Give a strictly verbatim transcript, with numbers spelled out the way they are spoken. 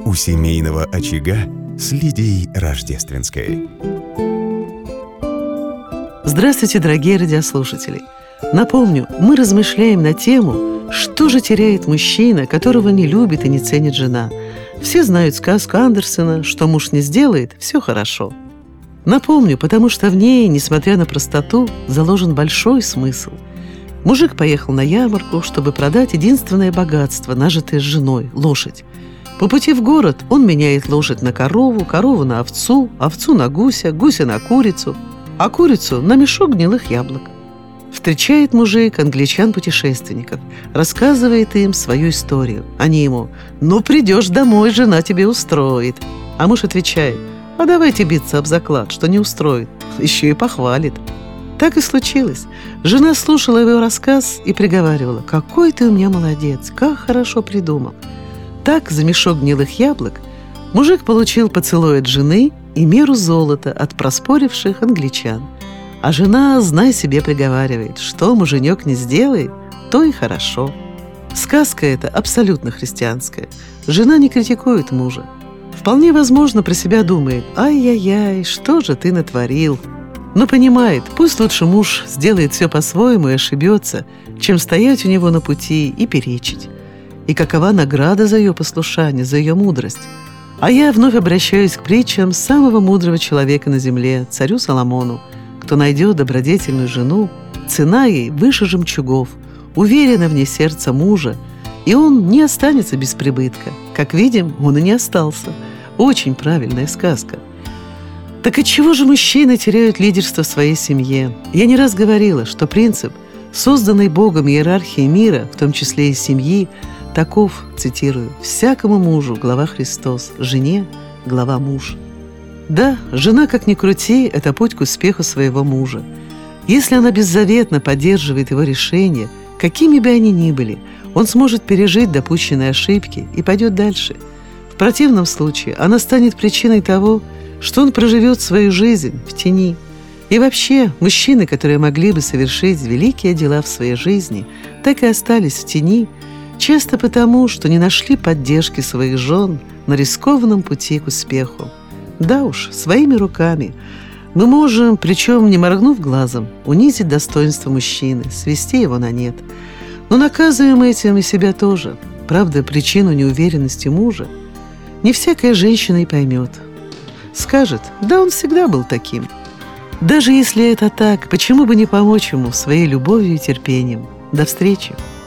у семейного очага с Лидией Рождественской. Здравствуйте, дорогие радиослушатели! Напомню, мы размышляем на тему, что же теряет мужчина, которого не любит и не ценит жена. Все знают сказку Андерсена, что муж не сделает, все хорошо. Напомню, потому что в ней, несмотря на простоту, заложен большой смысл. Мужик поехал на ярмарку, чтобы продать единственное богатство, нажитое с женой – лошадь. По пути в город он меняет лошадь на корову, корову на овцу, овцу на гуся, гуся на курицу, а курицу на мешок гнилых яблок. Встречает мужик англичан-путешественников, рассказывает им свою историю. Они ему: «Ну, придешь домой, жена тебе устроит». А муж отвечает: «А давайте биться об заклад, что не устроит». Еще и похвалит. Так и случилось. Жена слушала его рассказ и приговаривала: «Какой ты у меня молодец, как хорошо придумал». Так, за мешок гнилых яблок мужик получил поцелуй от жены и меру золота от проспоривших англичан. А жена, знай себе, приговаривает: что муженек не сделает, то и хорошо. Сказка эта абсолютно христианская. Жена не критикует мужа. Вполне возможно, про себя думает: «Ай-яй-яй, что же ты натворил?» Но понимает, пусть лучше муж сделает все по-своему и ошибется, чем стоять у него на пути и перечить. И какова награда за ее послушание, за ее мудрость? А я вновь обращаюсь к притчам самого мудрого человека на земле, царю Соломону. Кто найдет добродетельную жену, цена ей выше жемчугов, уверена в ней сердце мужа, и он не останется без прибытка. Как видим, он и не остался. Очень правильная сказка. Так отчего же мужчины теряют лидерство в своей семье? Я не раз говорила, что принцип, созданный Богом иерархии мира, в том числе и семьи, таков, цитирую: «Всякому мужу глава Христос, жене глава муж». Да, жена, как ни крути, это путь к успеху своего мужа. Если она беззаветно поддерживает его решения, какими бы они ни были, он сможет пережить допущенные ошибки и пойдет дальше. В противном случае она станет причиной того, что он проживет свою жизнь в тени. И вообще, мужчины, которые могли бы совершить великие дела в своей жизни, так и остались в тени, часто потому, что не нашли поддержки своих жен на рискованном пути к успеху. Да уж, своими руками мы можем, причем не моргнув глазом, унизить достоинство мужчины, свести его на нет. Но наказываем этим и себя тоже. Правда, причину неуверенности мужа не всякая женщина и поймет. Скажет: да он всегда был таким. Даже если это так, почему бы не помочь ему своей любовью и терпением? До встречи!